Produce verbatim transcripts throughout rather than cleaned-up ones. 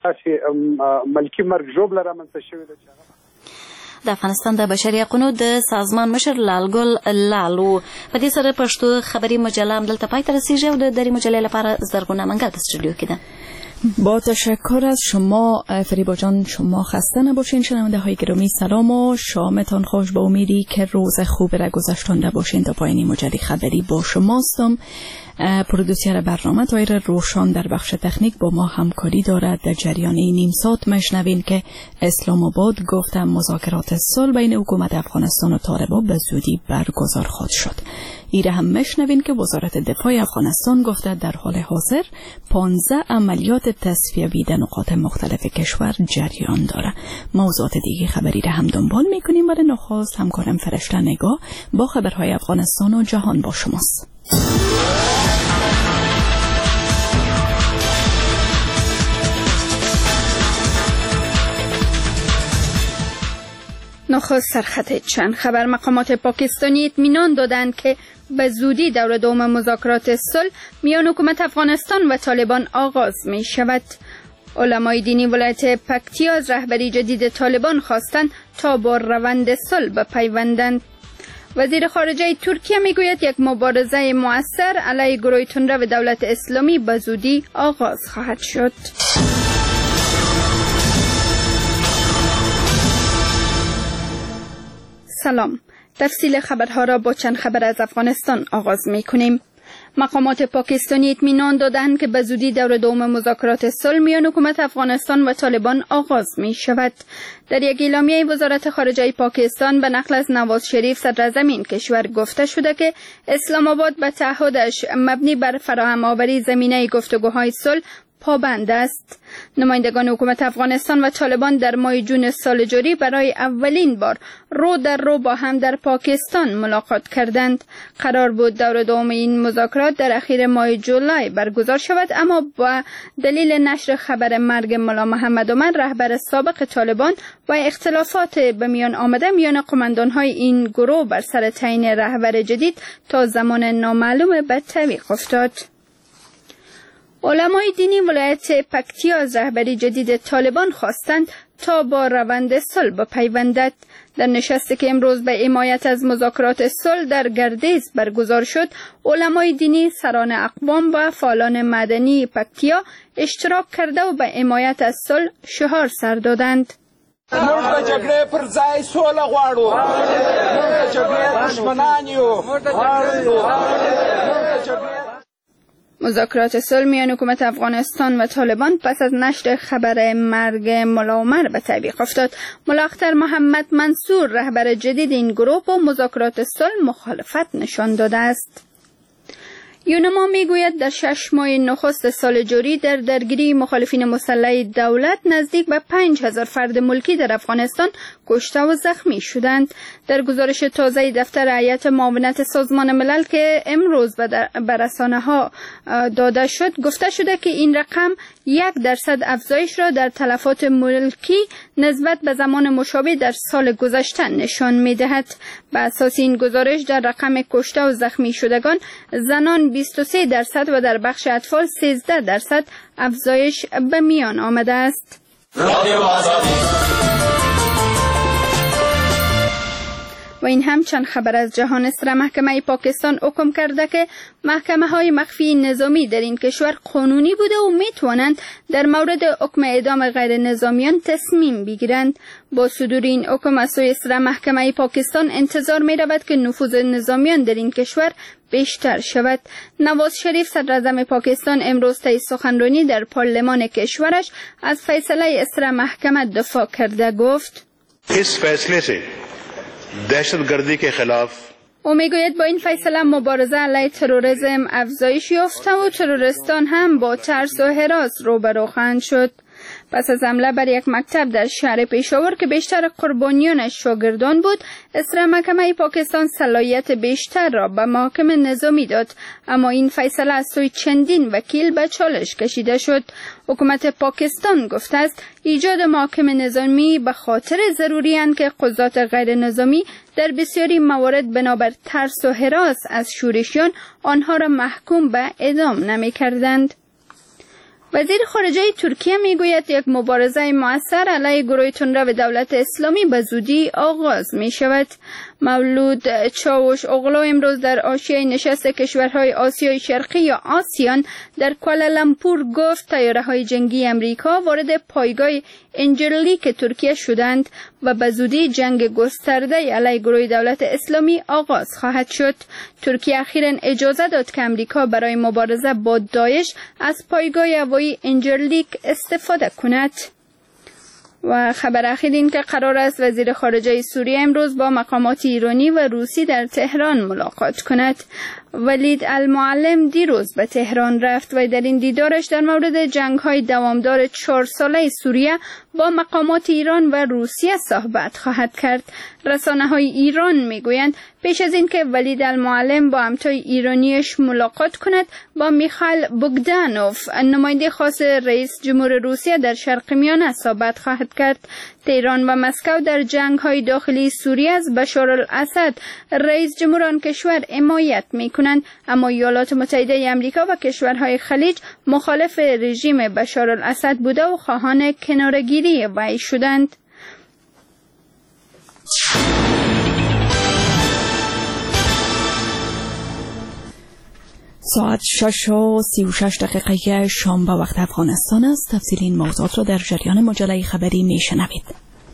ملکی مرګ ژوبله رامنځته شوې ده. د افغانستان د بشري حقوقو د سازمان مشر لالګل لالو په دې سره پښتو خبری مجله هم دلته پای ته رسیږي او د درې مجلې لپاره زرغونه منګل په استودیو کې ده. با تشکر از شما فریبا جان. شما خسته نباشین. شنونده های گرامی سلام و شامتان خوش. با امیدی که روز خوب را گذشتانده باشین. تا پایانی مجری خبری با شماستم. پرودوسر برنامه طاهر روشان در بخش تکنیک با ما همکاری دارد. در جریان نیم ساعت مشنوین که اسلام آباد گفتم مذاکرات صلح بین حکومت افغانستان و طالبان به زودی برگزار خواهد شد. ایره هم مشنوین که وزارت دفاع افغانستان گفته در حال حاضر پانزده عملیات تصفیوی در نقاط مختلف کشور جریان داره. موضوعات دیگه خبری را هم دنبال میکنیم. ولی نخست همکارم فرشته نگاه با خبرهای افغانستان و جهان با شماست. نخست سرخط چند خبر. مقامات پاکستانی اطمینان دادند که به زودی دور دوم مذاکرات صلح میان حکومت افغانستان و طالبان آغاز می شود. علمای دینی ولایت پکتیا از رهبری جدید طالبان خواستند تا با روند صلح بپیوندند. وزیر خارجه ترکیه میگوید یک مبارزه مؤثر علیه گروه تندرو دولت اسلامی به زودی آغاز خواهد شد. سلام. تفصیل خبرها را با چند خبر از افغانستان آغاز می کنیم. مقامات پاکستانی اطمینان دادند که به زودی دور دوم مذاکرات صلح میان حکومت افغانستان و طالبان آغاز می شود. در یک اعلامیه وزارت خارجه پاکستان به نقل از نواز شریف صدرزمین کشور گفته شده که اسلام آباد به تعهدش مبنی بر فراهم آوری زمینه گفتگوهای صلح پابند است. نمایندگان حکومت افغانستان و طالبان در ماه جون سال جاری برای اولین بار رو در رو با هم در پاکستان ملاقات کردند. قرار بود دور دوم این مذاکرات در اخیر ماه جولای برگزار شود، اما با دلیل نشر خبر مرگ ملا محمد عمر رهبر سابق طالبان و اختلافات به میان آمده میان قماندان‌های این گروه بر سر تعیین رهبر جدید تا زمان نامعلوم به تعویق افتاد. علمای دینی ولایت پکتیا از رهبری جدید طالبان خواستند تا با روند صلح بپیوندد. در نشستی که امروز به حمایت از مذاکرات صلح در گردیز برگزار شد، علمای دینی، سران اقوام و فعالان مدنی پکتیا اشتراک کرده و به حمایت از صلح شعار سر دادند. موږ د جګړې پر ځای سوله غواړو. موږ د جګړې دشمنان یو. مذاکرات صلح میان حکومت افغانستان و طالبان پس از نشر خبر مرگ ملا عمر به تعویق افتاد. ملا اختر محمد منصور رهبر جدید این گروه با مذاکرات صلح مخالفت نشان داده است. یونما میگوید در شش ماه نخست سال جاری در درگیری مخالفین مسلح دولت نزدیک به پنج هزار فرد ملکی در افغانستان کشته و زخمی شدند. در گزارش تازه دفتر هیئت معاونت سازمان ملل که امروز به رسانه‌ها داده شد گفته شده که این رقم یک درصد افزایش را در تلفات ملکی نسبت به زمان مشابه در سال گذشته نشان می‌دهد. به اساس این گزارش در رقم کشته و زخمی شدگان زنان بیست و سه درصد و در بخش اطفال سیزده درصد افزایش به میان آمده است. و این هم چند خبر از جهان است. محکمه پاکستان حکم کرده که محکمه های مخفی نظامی در این کشور قانونی بوده و می توانند در مورد حکم اعدام غیر نظامیان تصمیم بگیرند. با صدور این حکم از سوی محکمه پاکستان انتظار می رود که نفوذ نظامیان در این کشور بیشتر شود. نواز شریف صدراعظم پاکستان امروز طی سخنرانی در پارلمان کشورش از فیصله اسرا محکمه دفاع کرده گفت: اس فیصله سے دهشتگردی کے خلاف او میگوید با این فیصله مبارزه علیه تروریسم افزایش یافته و تروریستان هم با ترس و هراس روبرو خواهند شد. پس از حمله بر یک مکتب در شهر پشاور که بیشتر قربانیانش شاگردان بود، اسرا محکمه پاکستان صلاحیت بیشتر را به محاکم نظامی داد، اما این فیصله از سوی چندین وکیل به چالش کشیده شد. حکومت پاکستان گفته است ایجاد محاکم نظامی به خاطر ضروری است که قضات غیر نظامی در بسیاری موارد بنابر ترس و هراس از شورشیان آنها را محکوم به اعدام نمی کردند. وزیر خارجه ترکیه میگوید یک مبارزه مؤثر علیه گروه تندرو دولت اسلامی به زودی آغاز می شود. مولود چاوش اوغلو امروز در حاشیه نشست کشورهای آسیای شرقی یا آسیان در کوالالامپور گفت طیاره‌های جنگی امریکا وارد پایگاه انجرلیک ترکیه شدند و به زودی جنگ گسترده علیه گروه دولت اسلامی آغاز خواهد شد. ترکیه اخیراً اجازه داد که امریکا برای مبارزه با داعش از پایگاه هوایی انجرلیک استفاده کند. و خبر اخیر این که قرار است وزیر خارجه سوریه امروز با مقامات ایرانی و روسی در تهران ملاقات کند. ولید المعلم دیروز به تهران رفت و در این دیدارش در مورد جنگ‌های دوامدار چهار ساله سوریه با مقامات ایران و روسیه صحبت خواهد کرد. رسانه‌های ایران میگویند پیش از اینکه ولید المعلم با همتای ایرانیش ملاقات کند با میخائیل بوگدانوف نماینده خاص رئیس جمهور روسیه در شرق میانه صحبت خواهد کرد. تهران و مسکو در جنگ‌های داخلی سوریه از بشار الاسد رئیس جمهور آن کشور حمایت می‌کنند، اما ایالات متحده آمریکا و کشورهای خلیج مخالف رژیم بشار الاسد بوده و خواهان کناره‌گیری وی شدند. ساعت شش و سی و شش دقیقه شام به وقت افغانستان است. تفصیل این موضوعات را در جریان مجله خبری میشنوید.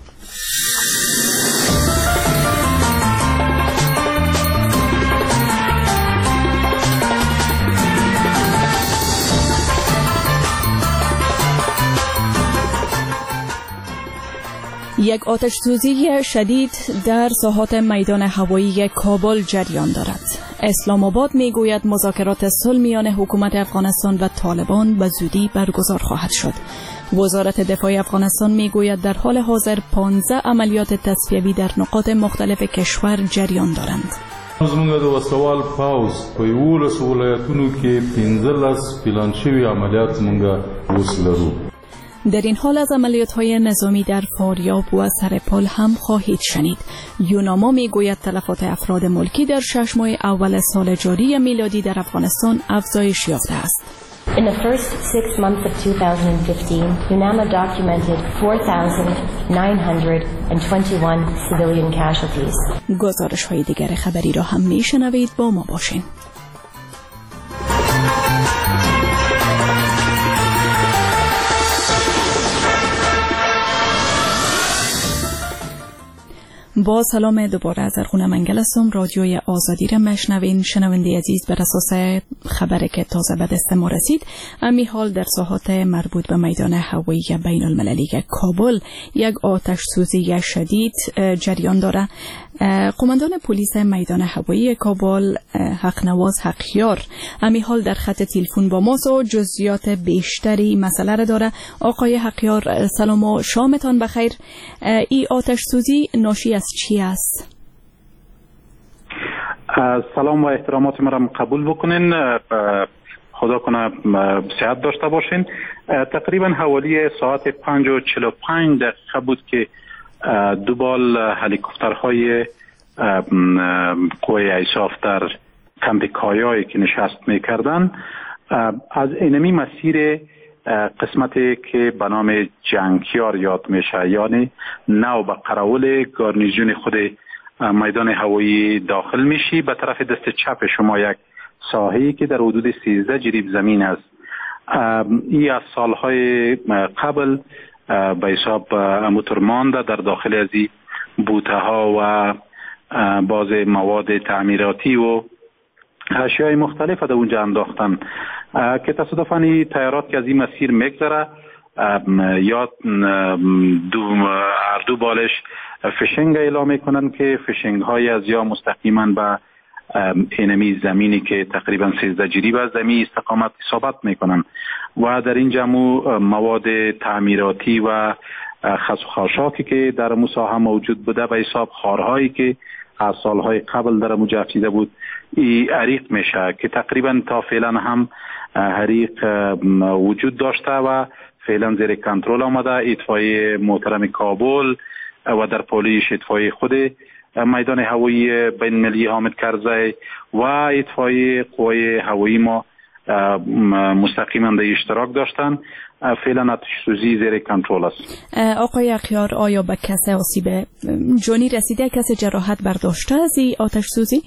یک آتش سوزی شدید در ساحات میدان هوایی کابل جریان دارد. اسلام آباد میگوید مذاکرات صلح میان حکومت افغانستان و طالبان به زودی برگزار خواهد شد. وزارت دفاع افغانستان میگوید در حال حاضر پانزده عملیات تصفیوی در نقاط مختلف کشور جریان دارند. زموږ د وسوال پاوز په یولس ولایتونو کې پنځلس پلان شوي عملیات موږ اوس لرو. در این حال از عملیات‌های نظامی در فاریاب و سرپال هم خواهید شنید. یوناما میگوید تلفات افراد ملکی در شش ماه اول سال جاری میلادی در افغانستان افزایش یافته است. In the first six months of two thousand fifteen, UNAMA documented four thousand nine hundred twenty-one civilian casualties. گزارش‌های دیگر خبری را هم میشنوید، با ما باشین. با سلام دوباره از ارخون منگل هستم. رادیوی آزادی را مشنوین. شنونده عزیز، بر اساس خبری که تازه به دست ما رسید، امی حال در ساحات مربوط به میدان هوایی بین المللی کابل یک آتش سوزی شدید جریان داره. قماندان پلیس میدان هوایی کابل حقنواز حقیار امی حال در خط تلفن با ماست و جزئیات بیشتری مسئله را داره. آقای حقیار، سلام و شامتان بخیر. ای آتش سوزی ناشی از چی است؟ سلام و احترامات مرا قبول بکنین. خدا کنه صحت داشته باشین. تقریبا حوالی ساعت پنج و چهل و پنج دقیقه بود که دو بال هلیکوپترهای قوه ایساف در کمپ کایایی که نشست میکردن از اینمی مسیر قسمتی که به نام جنگیار یاد میشه، یعنی نو به قراول گارنیزون خود میدان هوایی داخل میشی، به طرف دست چپ شما یک ساحه‌ای که در حدود سیزده جریب زمین است. این از سالهای قبل به حساب اموتر مانده در داخل از این بوته ها و باز مواد تعمیراتی و اشیای مختلف در اونجا انداختن که تصادفاً این تیارات که از این مسیر میگذره یا دو هر دو بالش فشنگ اعلام میکنن که فشنگ های از یا مستقیما به اینمی زمینی که تقریبا سیزده جریب از زمین استقامت ثابت میکنن و در این جمع مواد تعمیراتی و خس و خاشاکی که در مساحه موجود بوده به حساب خارهایی که از سالهای قبل در مجفیده بود ای عریق میشه که تقریبا تا فعلا هم حریق وجود داشته و فعلا زیر کنترل آمده. اطفای محترم کابل و در پالیش اطفای خود میدان هوایی بین المللی حامد کرزی و اطفای قوای هوایی ما مستقیما در اشتراک داشتن. فعلا آتش سوزی زیر کنترل است. آقای اخیار، آیا به کسی آسیب جانی رسیده؟ کسی جراحت برداشته از این آتش سوزی؟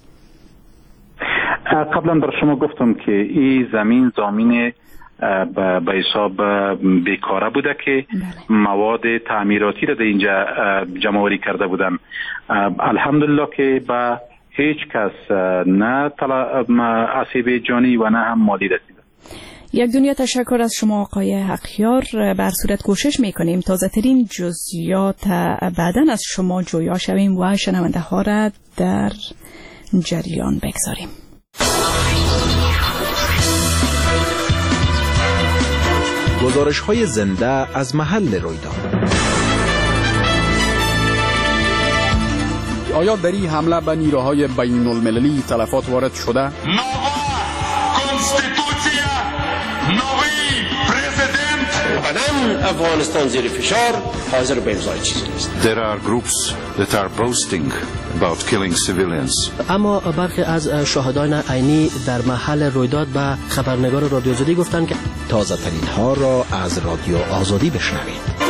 قبلا بر شما گفتم که این زمین زمین به حساب بیکاره بوده که بله. مواد تعمیراتی را در اینجا جمع‌آوری کرده بودن. الحمدلله که به هیچ کس نه آسیب جانی و نه هم مالی رسیده. یک دنیا تشکر از شما آقای اخیار. بر صورت کوشش میکنیم تازه ترین جزئیات بعداً از شما جویا شویم و شنونده ها را در جریان بگذاریم. گزارش های زنده از محل رویداد. آیا در این حمله به نیروهای بین المللی تلفات وارد شده؟ نووا کنستیتوسیا، نوی پرزیدنت. قدم افغانستان زیر فشار، حاضر به امضای چیزی نیست. There are groups that are boasting about killing civilians. اما برخی از شاهدان عینی در محل رویداد به خبرنگار رادیو آزادی گفتند که تازه ترین ها را از رادیو آزادی بشنوید.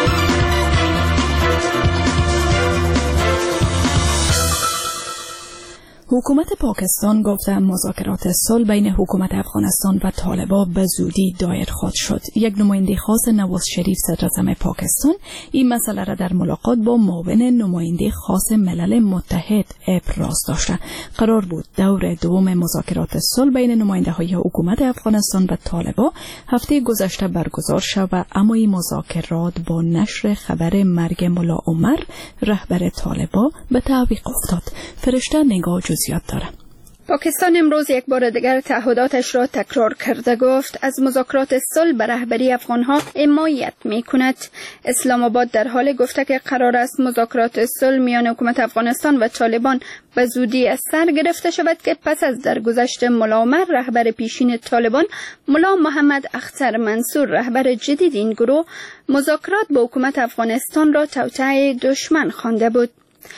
حکومت پاکستان گفته مذاکرات صلح بین حکومت افغانستان و طالبان به زودی دایر خواهد شد. یک نماینده خاص نواز شریف صدراعظم پاکستان این مسئله را در ملاقات با معاون نماینده خاص ملل متحد ابراز داشته. قرار بود دور دوم مذاکرات صلح بین نماینده های حکومت افغانستان و طالبان هفته گذشته برگزار شود، اما این مذاکرات با نشر خبر مرگ ملا عمر رهبر طالبان به تعویق افتاد. فرشته نگاه زیاد داره. پاکستان امروز یک بار دیگر تعهداتش را تکرار کرده گفت از مذاکرات صلح به رهبری افغانها حمایت می‌کند. اسلام آباد در حال گفته که قرار است مذاکرات صلح میان حکومت افغانستان و طالبان به زودی از سر گرفته شود که پس از درگذشت ملا عمر رهبر پیشین طالبان، ملا محمد اختر منصور رهبر جدید این گروه، مذاکرات با حکومت افغانستان را توطئه دشمن خوانده بود.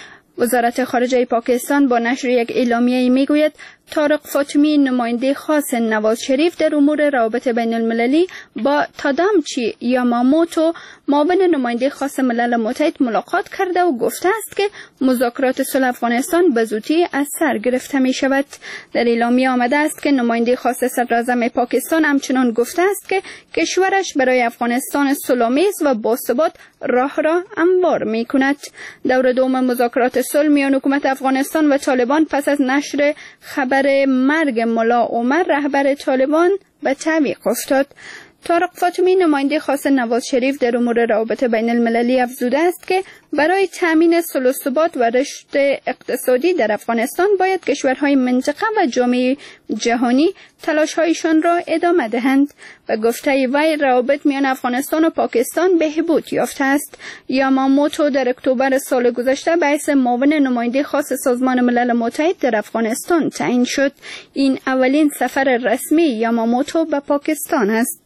وزارت خارجه پاکستان با نشر یک اعلامیه میگوید طارق فاطمی نماینده خاص نواز شریف در امور روابط بین المللی با تادامچی یاماموتو معاون نماینده خاص ملل متحد ملاقات کرده و گفته است که مذاکرات صلح افغانستان به زودی از سر گرفته می شود. در اعلامیه آمده است که نماینده خاص صدراعظم پاکستان همچنان گفته است که کشورش برای افغانستان صلح‌آمیز و باثبات راه را هموار می کند. دور دوم مذاکرات صلح میان حکومت افغانستان و طالبان پس از نشر خبر مرگ ملا عمر رهبر طالبان به تعویق افتاد. طارق فاطمی نماینده خاص نواز شریف در امور روابط بین المللی افزوده است که برای تامین صلح و ثبات و رشد اقتصادی در افغانستان باید کشورهای منطقه و جامعه جهانی تلاش‌هایشان را ادامه دهند. و گفته وی روابط میان افغانستان و پاکستان بهبود یافته است. یاماموتو در اکتبر سال گذشته به حیث معاون نماینده خاص سازمان ملل متحد در افغانستان تعیین شد. این اولین سفر رسمی یاماموتو به پاکستان است.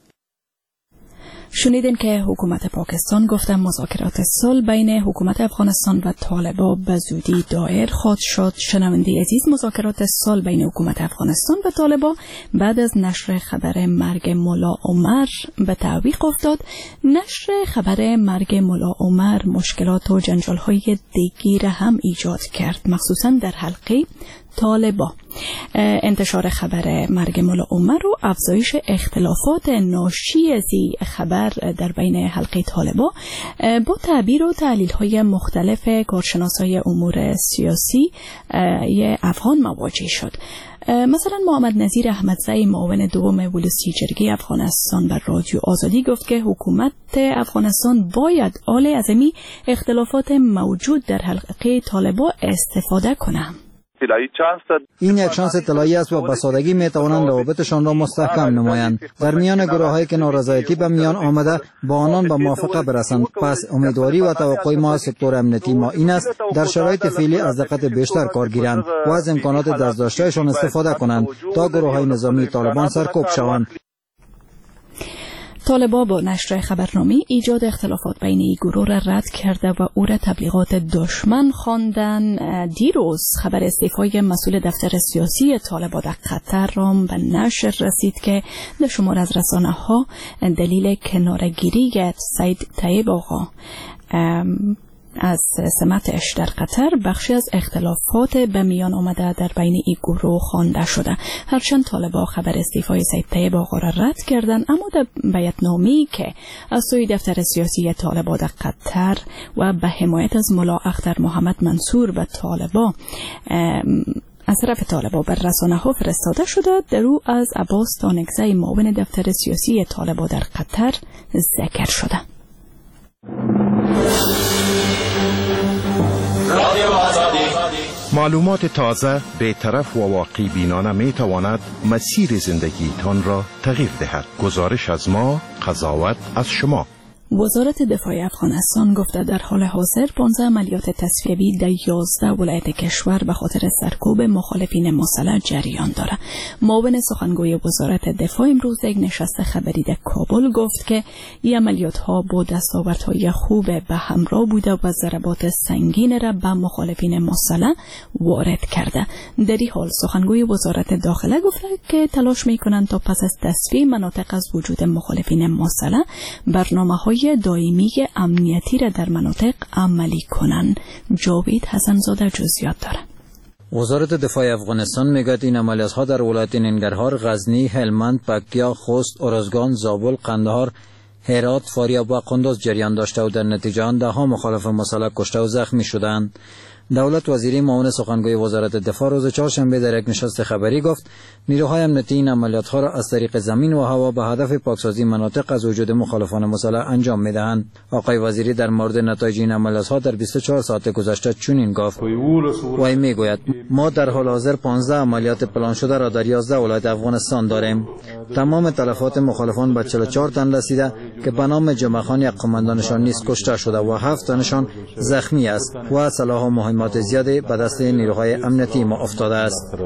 شنیدین که حکومت پاکستان گفته مذاکرات صلح بین حکومت افغانستان و طالبان به زودی دایر خواهد شد. شنونده عزیز، مذاکرات صلح بین حکومت افغانستان و طالبان بعد از نشر خبر مرگ ملا عمر به تعویق افتاد. نشر خبر مرگ ملا عمر مشکلات و جنجال‌های دیگری را هم ایجاد کرد، مخصوصا در حلقه طالبان. انتشار خبر مرگ ملا عمر و افزایش اختلافات ناشی از این خبر در بین حلقه طالبان با تعبیر و تحلیل‌های مختلف کارشناسای امور سیاسی افغان مواجه شد. مثلا محمد نظیر احمدزی معاون دوم ولسی جرگه افغانستان بر رادیو آزادی گفت که حکومت افغانستان باید آل از این اختلافات موجود در حلقه طالبان استفاده کنه. این یک شانس طلایی است و به سادگی می توانند روابطشان را مستحکم نمایند. در میان گروه‌هایی که نارضایتی به میان آمده با آنان به موافقه برسند. پس امیدواری و توقع ما از سکتور امنیتی ما این است در شرایط فعلی از دقت بیشتر کار گیرند و از امکانات دست‌داشته‌شان استفاده کنند تا گروه‌های نظامی طالبان سرکوب شوند. طالبان با نشر خبرنامه ایجاد اختلافات بین این گروه را رد کرده و او را تبلیغات دشمن خواندن. دیروز خبر استعفای مسئول دفتر سیاسی طالبان در قطر را به نشر رسید که در شمار از رسانه ها دلیل کنارگیری سید طیب آقا از سمتش در قطر بخشی از اختلافات به میان آمده در بین این گروه خوانده شده. هرچند طالبان خبر استعفای سید طیب آقا را رد کردند، اما در بیانیه‌ای که از سوی دفتر سیاسی طالبان در قطر و به حمایت از ملا اختر محمد منصور به طالبان از طرف طالبان بر رسانه ها فرستاده شده، در او از عباس تانکزی معاون دفتر سیاسی طالبان در قطر ذکر شده. معلومات تازه، بی‌طرف و واقعی بینانه می تواند مسیر زندگیتان را تغییر دهد. گزارش از ما، قضاوت از شما. وزارت دفاع افغانستان گفته در حال حاضر پانزده عملیات تصفیوی در یازده ولایت کشور به خاطر سرکوب مخالفین مسلح جریان دارد. معاون سخنگوی وزارت دفاع امروز یک نشست خبری در کابل گفت که این عملیات ها با دستاوردهای خوب به همراه بوده و ضربات سنگین را به مخالفین مسلح وارد کرده. در این حال سخنگوی وزارت داخله گفت که تلاش می‌کنند تا پس از تصفیه مناطق از وجود مخالفین مسلح برنامه‌های دائمی امنیتی را در مناطق عملی کنند. جاوید حسن‌زاده جزئیات دارد. وزارت دفاع افغانستان میگوید این عملیات‌ها در ولایت ننگرهار، غزنی، هلمند، پکتیا، خوست، ارزگان، زابل، قندهار، هرات، فاریاب و قندوز جریان داشته و در نتیجه آن ده‌ها مخالف مسلح کشته و زخمی شدند. دولت وزیری معاون سخنگوی وزارت دفاع روز چهارشنبه در یک نشست خبری گفت نیروهای امنیتی این عملیات‌ها را از طریق زمین و هوا به هدف پاکسازی مناطق از وجود مخالفان مسلح انجام می‌دهند. آقای وزیری در مورد نتایج این عملیات‌ها در بیست و چهار ساعت گذشته چنین گفت: وی میگوید ما در حال حاضر پانزده عملیات پلان شده را در یازده ولایت افغانستان داریم. تمام تلفات مخالفان به چهل و چهار تن رسیده که به نام جمعخان یک قماندانشان نیز کشته شده و هفت تنشان زخمی است و سلاح و مهمات زیادی به دست نیروهای امنیتی ما افتاده است.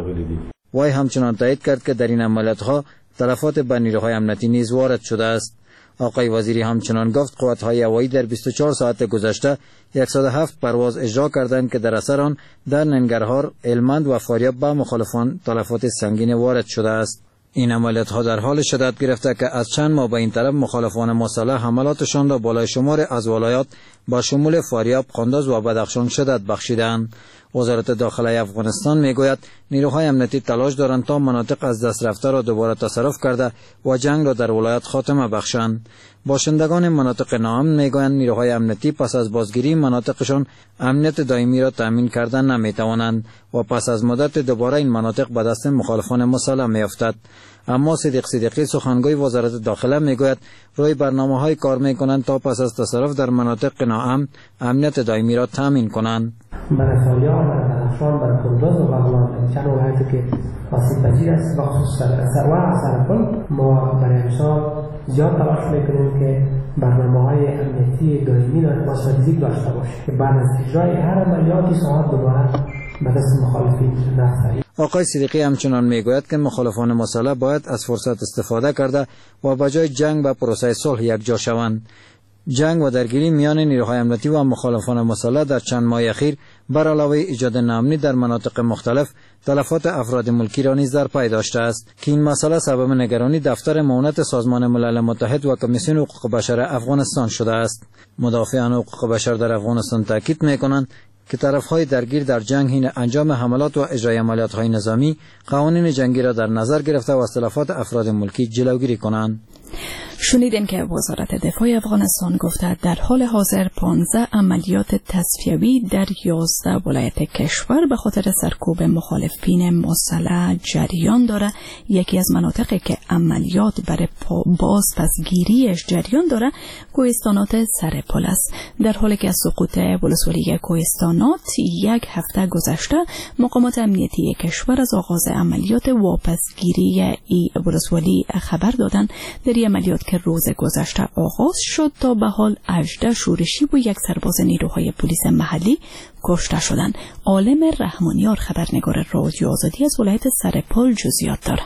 وی همچنان تایید کرد که در این عملیات‌ها تلفات به نیروهای امنیتی نیز وارد شده است. آقای وزیری همچنان گفت قوات‌های هوایی در بیست و چهار ساعت گذشته صد و هفت پرواز اجرا کردند که در اثر آن در ننگرهار، هلمند و فاریاب به مخالفان تلفات سنگین وارد شده است. این عملیات‌ها در حال شدت گرفته که از چند ماه به این طرف مخالفان مسلح حملاتشان را بالای شمار از ولایات با شمول فاریاب، قندوز و بدخشان شدت بخشیدند. وزارت داخله افغانستان میگوید نیروهای امنیتی تلاش دارند تا مناطق از دست رفته را دوباره تصرف کرده و جنگ را در ولایت خاتمه بخشند. باشندگان مناطق ناامن میگویند نیروهای امنیتی پس از بازگیری مناطقشان امنیت دائمی را تامین کردن نمیتوانند و پس از مدت دوباره این مناطق به دست مخالفان مسلح میافتد. اما صدیق صدیقی سخنگوی وزارت داخله میگوید روی برنامه‌های کار میکنند تا پس از تصرف در مناطق ناامن امنیت دائمی را تامین کنند. برای فاریاب، برای بدخشان، برای قندوز و بغلان چند ولایتی که آسیب پذیر است و خصوصا و سرپل ما برای امسال زیاد تلاش میکنیم که برنامه‌های امنیتی دائمی را مستدیق داشته باشه که بعد از اجرای هر عملیاتی ساعت دوباره به دست مخالفین نرسد. آقای صدیقی همچنان میگوید که مخالفان مسلح باید از فرصت استفاده کرده و به جای جنگ به پروسه صلح یکجا شوند. جنگ و درگیری میان نیروهای امنیتی و مخالفان مسلح در چند ماه اخیر بر علاوه ایجاد ناامنی در مناطق مختلف تلفات افراد ملکی را نیز در پی داشته است که این مسئله سبب نگرانی دفتر معاونت سازمان ملل متحد و کمیسیون حقوق بشر افغانستان شده است. مدافعان حقوق بشر در افغانستان تاکید میکنند که طرفهای درگیر در جنگ حین انجام حملات و اجرای عملیات‌های نظامی قوانین جنگی را در نظر گرفته و از تلفات افراد ملکی جلوگیری کنند. شنیدین که وزارت دفاع افغانستان گفته در حال حاضر پانزده عملیات تصفیوی در یازده ولایت کشور به خاطر سرکوب مخالفین مسلح جریان داره. یکی از مناطقی که عملیات برای باز پسگیریش جریان داره کوهستانات سرپل است. در حالی که از سقوط ولسوالی کوهستانات یک هفته گذشته مقامات امنیتی کشور از آغاز عملیات واپسگیری ای ولسوالی خبر دادند. در این عملیات که روز گذشته آغاز شد تا به حال هجده شورشی و یک سرباز نیروهای پلیس محلی کشته شدند. عالم رحمانیار خبرنگار رادیو آزادی از ولایت سرپل جزئیات دارد.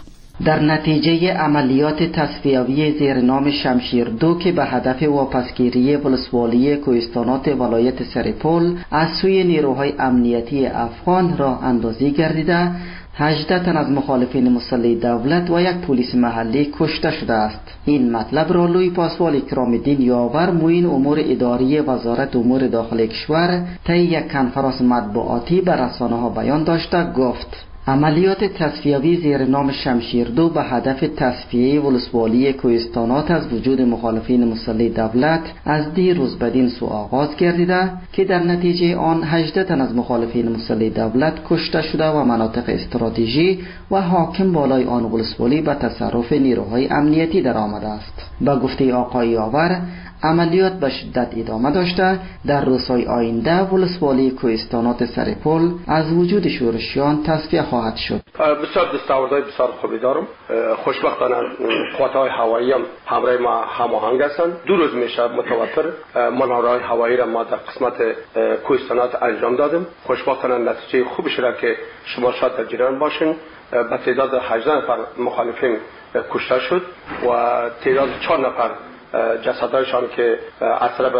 در نتیجه عملیات تصفیوی زیر نام شمشیر دو که به هدف واپسگیری ولسوالی کوهستانات ولایت سرپل از سوی نیروهای امنیتی افغان راه اندازی گردیده، هجده تن از مخالفین مسلح دولت و یک پلیس محلی کشته شده است. این مطلب را لوی پاسوال اکرام الدین یاور معین امور اداری وزارت امور داخلی کشور طی یک کنفرانس مطبوعاتی به رسانه‌ها بیان داشته گفت: عملیات تصفیوی زیر نام شمشیر دو به هدف تصفیه ولسوالی کوهستانات از وجود مخالفین مسلح دولت از دیروز بدین سو آغاز گردیده که در نتیجه آن هجده تن از مخالفین مسلح دولت کشته شده و مناطق استراتژی و حاکم بالای آن ولسوالی به تصرف نیروهای امنیتی در آمده است. با گفته آقای یاور، عملیات به شدت ادامه داشته در روزهای آینده ولسوالی کوهستانات سرپل از وجود شورشیان تصفیه خواهد شد. بسیار دستاوردهای بسیار خوبی دارم. خوشبختانه قوات‌های هوایی هم همراه ما هماهنگ هستند. دو روز میشه متواتر مانورهای هوایی را ما در قسمت کوهستانات انجام دادیم. خوشبختانه نتیجه خوبی شده که شما شاید در جریان باشین. به تعداد هجده نفر مخالفین کشته شد و تعداد چهار نفر جسدهایشان که از طرف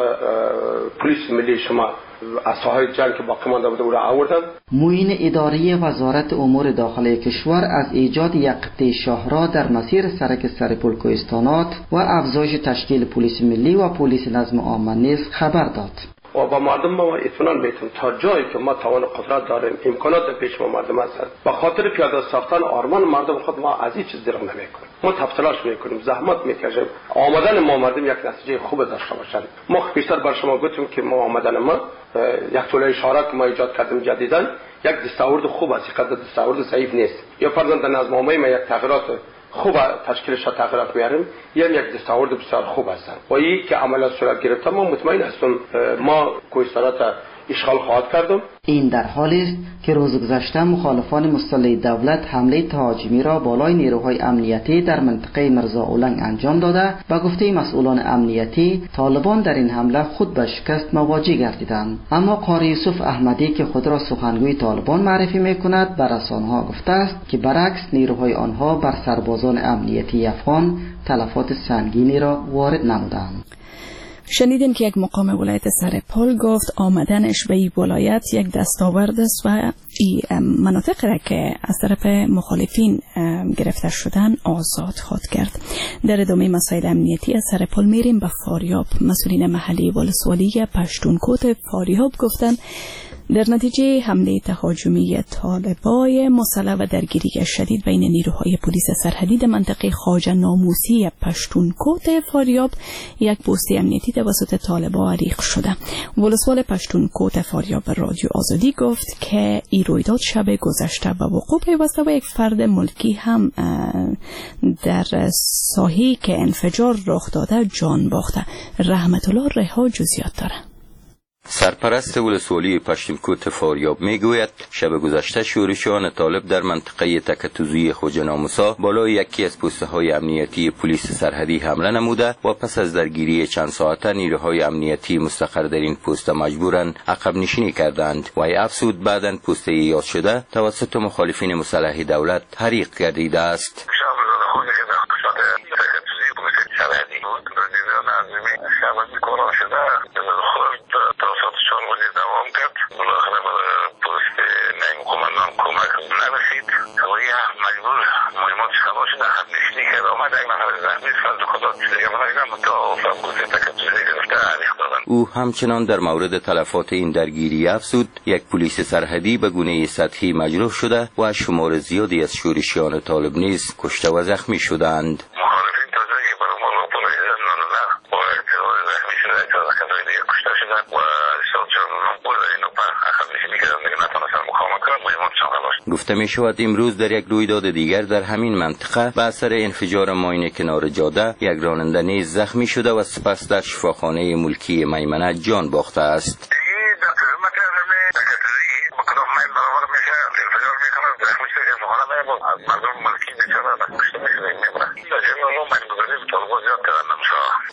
پلیس ملی شما از ساحه جنگ که باقی مانده بوده او را آوردند. معین اداری وزارت امور داخلی کشور از ایجاد یک قطع شاهراه در مسیر سرک سرپل کوهستانات و افزایش تشکیل پلیس ملی و پلیس نظم عامه نیز خبر داد. و با مردم ما اطمینان میتونم تا جایی که ما توان قدرت داریم امکانات در پیش ما مردم هست با خاطر پیاده ساختن آرمان مردم خود ما از این چیز درنگ نمیکنیم. ما تفصیلاش میکنیم، زحمت میکشیم. آمدن ما مردم یک نتیجه خوب داشته باشند. ما بیشتر بر شما گفتیم که ما آمدن ما یک طول اشاره که ما ایجاد کردیم جدیدن یک دستاورد خوب است، یک دستاورد ضعیف نیست. یا فرضاً در نظم عامه ما یک تغییرات خوب تشکیلش تغییرات میاریم، یعنی یک دستاورد بسیار خوب هستند و این که عملیات صورت گرفته ما مطمئن هستم ما کوهستانات اشغال خواهد کردم. این در حالی است که روز گذشته مخالفان مسلح دولت حمله تهاجمی را بالای نیروهای امنیتی در منطقه مرزا اولنگ انجام داده. به گفته مسئولان امنیتی، طالبان در این حمله خود به شکست مواجه گردیدند. اما قاری یوسف احمدی که خود را سخنگوی طالبان معرفی میکند به رسانه‌ها گفته است که برعکس نیروهای آنها بر سربازان امنیتی افغان تلفات سنگینی را وارد نمودند. شنیدین که یک مقام ولایت سرپل گفت آمدنش به این ولایت یک دستاورد است و این مناطق را که از طرف مخالفین گرفته شدن آزاد خواهد کرد. در ادامه مسائل امنیتی از سرپل میریم به فاریاب. مسئولین محلی ولسوالی پشتونکوت فاریاب گفتند در نتیجه حمله تهاجمی طالبای مسلح و درگیری شدید بین نیروهای پلیس سرحدی در منطقه خواجه ناموسی پشتونکوت فاریاب یک پست امنیتی توسط طالبا ریخ شده. ولسوال پشتونکوت فاریاب به رادیو آزادی گفت که این رویداد شب گذشته به وقوع پیوسته و یک فرد ملکی هم در ساحه‌ای که انفجار رخ داده جان باخته. رحمت الله رها جزئیات داره. سرپرست ولسوالی پشتونکوت فاریاب میگوید شب گذشته شورشیان طالب در منطقه تکتوزی خواجه ناموسا بالای یکی از پست‌های امنیتی پلیس سرحدی حمله نموده و پس از درگیری چند ساعته نیروهای امنیتی مستقر در این پست مجبورن عقب نشینی کردند و افزود بعداً پست یاد شده توسط مخالفین مسلح دولت حریق گردیده است. او همچنان در مورد تلفات این درگیری افزود یک پلیس سرحدی به گونه سطحی مجروح شده و شمار زیادی از شورشیان طالب نیز کشته و زخمی شدند. گفته می شود امروز در یک رویداد دیگر در همین منطقه به اثر انفجار ماین کنار جاده یک راننده نیز زخمی شده و سپس در شفاخانه ملکی میمنه جان باخته است.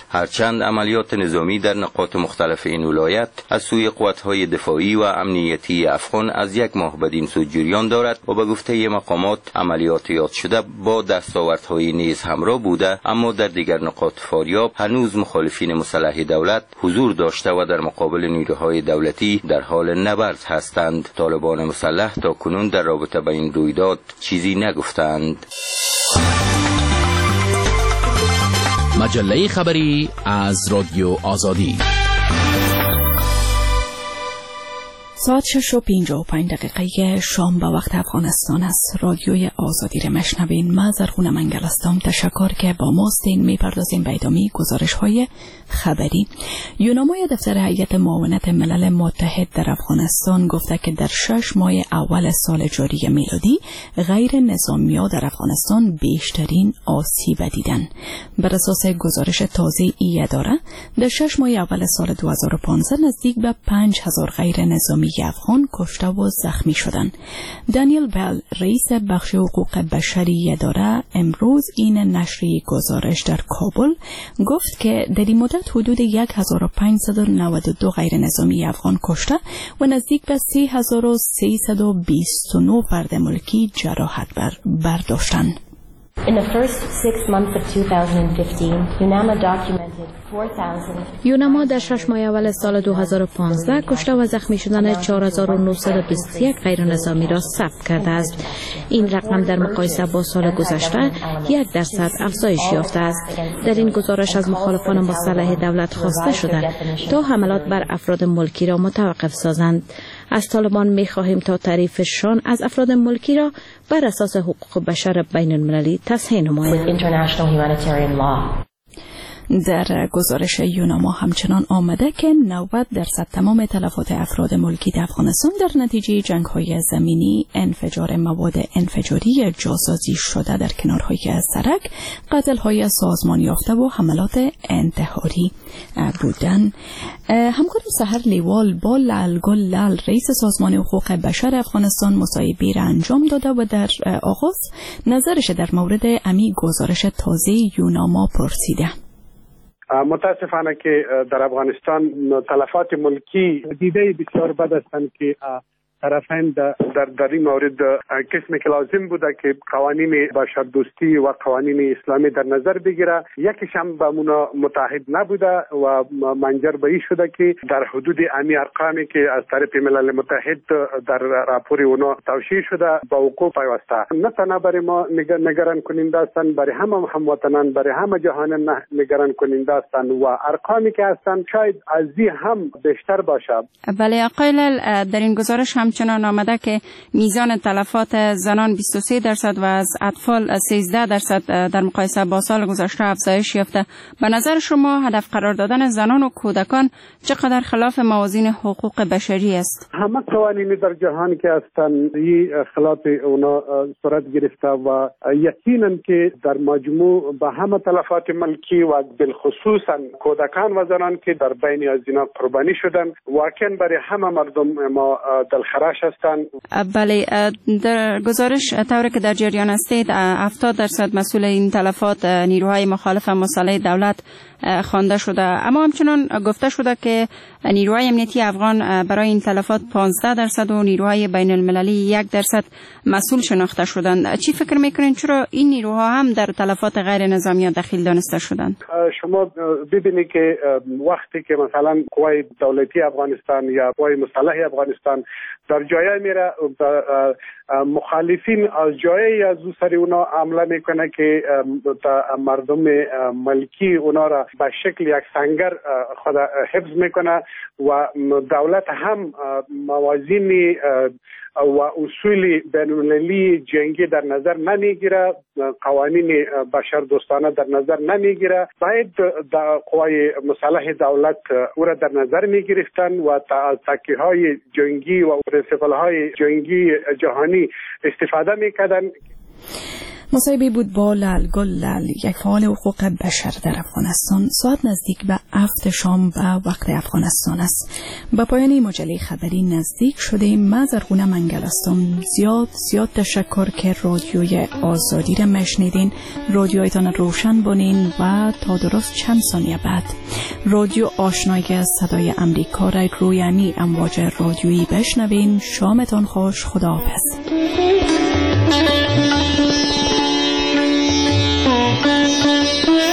هرچند عملیات نظامی در نقاط مختلف این ولایت از سوی قوات‌های دفاعی و امنیتی افغان از یک ماه بدین سو جریان دارد و به گفته مقامات عملیات یاد شده با دستاوردهای نیز همراه بوده، اما در دیگر نقاط فاریاب هنوز مخالفین مسلح دولت حضور داشته و در مقابل نیروهای دولتی در حال نبرد هستند. طالبان مسلح تا کنون در رابطه با این رویداد چیزی نگفتند. مجله خبری از رادیو آزادی. ساعت شش و پنجاه و پنج دقیقه شام به وقت افغانستان است. رادیوی آزادی را مشنوین. ما زرخون منگل هستم. تشکر که با ماستین. میپردازیم به ادامه گزارش های خبری. یونامای دفتر هیئت معاونت ملل متحد در افغانستان گفته که در شش ماه اول سال جاری میلادی غیر نظامی‌ها در افغانستان بیشترین آسیب دیدن. بر اساس گزارش تازه ای اداره در شش ماه اول سال دو هزار و پانزده نزدیک به پنج هزار غیر نظامی افغان کشته و زخمی شدند. دانیل بل رئیس بخش حقوق بشری اداره امروز این نشریه گزارش در کابل گفت که در این مدت حدود هزار و پانصد و نود و دو غیر نظامی افغان کشته و نزدیک به سه هزار و سیصد و بیست و نه فرد ملکی جراحت بر برداشتند. In the first six months of two thousand fifteen, UNAMA documented four thousand یوناما در شش ماه اول سال دو هزار و پانزده کشته و زخمی شدن چهار هزار و نهصد و بیست و یک غیر نظامی را ثبت کرده است. این رقم در مقایسه با سال گذشته یک درصد افزایش یافته است. در این گزارش از مخالفان مسلح دولت خواسته شده تا حملات بر افراد ملکی را متوقف سازند. از طالبان می خواهیم تا تعریفشان از افراد ملکی را بر اساس حقوق بشر بین المللی تصحیح نمایند. در گزارش یوناما همچنان آمده که نود درصد تمام تلفات افراد ملکی در افغانستان در نتیجه جنگ‌های زمینی، انفجار مواد انفجاری جاسازی شده در کنارهای سرک، قتل‌های سازمان یافته و حملات انتحاری بودند. همکار سحر لیوال با لالگل لال رئیس سازمان حقوق بشر افغانستان مصاحبه را انجام داده و در آغاز نظرش در مورد امی گزارش تازه یوناما پرسیده. متاسفانه که در افغانستان تلفات ملکی دیده بسیار بد هستند که طرفین در, در این مورد قسمی که لازم بوده که قوانین بشردوستی و قوانین اسلامی در نظر بگیره، یکیش هم به مونا متحد نبوده و منجر به این شده که در حدود امی ارقامی که از طرف ملل متحد در راپور اونا توشیح شده با وقوع پیوسته. نه تنها برای ما نگران کننده هستند، برای همه هموطنان، برای همه جهان نگران کننده هستند و ارقامی که هستند شاید از این هم بیشتر باشه. بله آقای لال، در این گزارش هم همچنان آمده که میزان تلفات زنان بیست و سه درصد و از اطفال سیزده درصد در مقایسه با سال گذشته افزایش یافته. به نظر شما هدف قرار دادن زنان و کودکان چقدر خلاف موازین حقوق بشری است؟ همه قوانین در جهان که هستند این خلاف اونا صورت گرفته و یقینا که در مجموع به همه تلفات ملکی و بالخصوص کودکان و زنان که در بین از اینا قربانی شدن واقعا برای همه مردم ما دلخراش هستند. بله، در گزارش طوری که در جریان هستید هفتاد درصد مسئول این تلفات نیروهای مخالف مسلح دولت خوانده شده، اما همچنان گفته شده که نیروهای امنیتی افغان برای این تلفات پانزده درصد و نیروهای بین المللی یک درصد مسئول شناخته شدند. چی فکر میکنین چرا این نیروها هم در تلفات غیر نظامی دخیل دانسته شدند؟ شما ببینید که وقتی که مثلا قوای دولتی افغانستان یا قوای مسلح افغانستان در جایی میره مخالفین از جایی از سر اونا حمله میکنه که مردم ملکی اونا را به شکل یک سنگر خود حفظ میکنه و دولت هم موازین و اصول بین‌المللی جنگی در نظر نمیگیره، قوانین بشر دوستانه در نظر نمیگیره. باید قوای مسلح دولت او را در نظر میگرفتن و از تکیه‌های جنگی و پرنسپل‌های جنگی جهانی استفاده میکردن. مصاحبه بود با لال گل لال، یک فعال حقوق بشر در افغانستان. ساعت نزدیک به هفت شام به وقت افغانستان است. به پایان مجله خبری نزدیک شدیم. من زرغونه منگل هستم. زیاد زیاد تشکر که رادیوی آزادی را مشنیدین. رادیویتان روشن بانین و تا درست چند ثانیه بعد رادیو آشنایی از صدای امریکا را روی امی امواج رادیویی بشنوین. شامتان خوش. خداحافظ. Thank you.